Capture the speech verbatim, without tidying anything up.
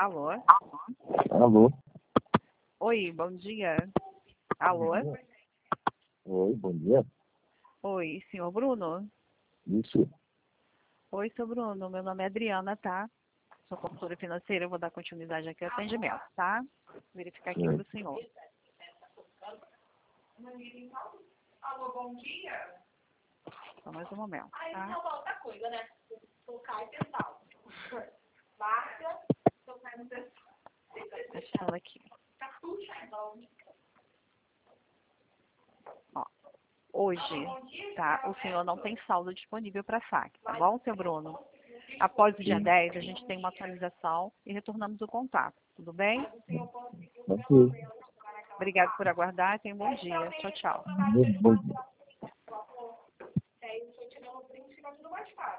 Alô? Alô? Oi, bom dia. Alô? Oi, bom dia. Oi, senhor Bruno? Isso. Oi, seu Bruno. Meu nome é Adriana, tá? Sou consultora financeira, eu vou dar continuidade aqui ao atendimento, tá? Verificar aqui Sim. para o senhor. Alô, bom dia. Só mais um momento, Aí tá? não, outra coisa, né? Tocar e pensar. Marca, tocar no pessoal. Deixa ela aqui. Cartucha, então. Ó, hoje, tá? O senhor não tem saldo disponível para saque, tá bom, seu Bruno? Após o dia Sim. dez, a gente tem uma atualização e retornamos o contato. Tudo bem? Ok. Obrigado por aguardar e tenha um bom dia. Tchau, tchau. Bom dia.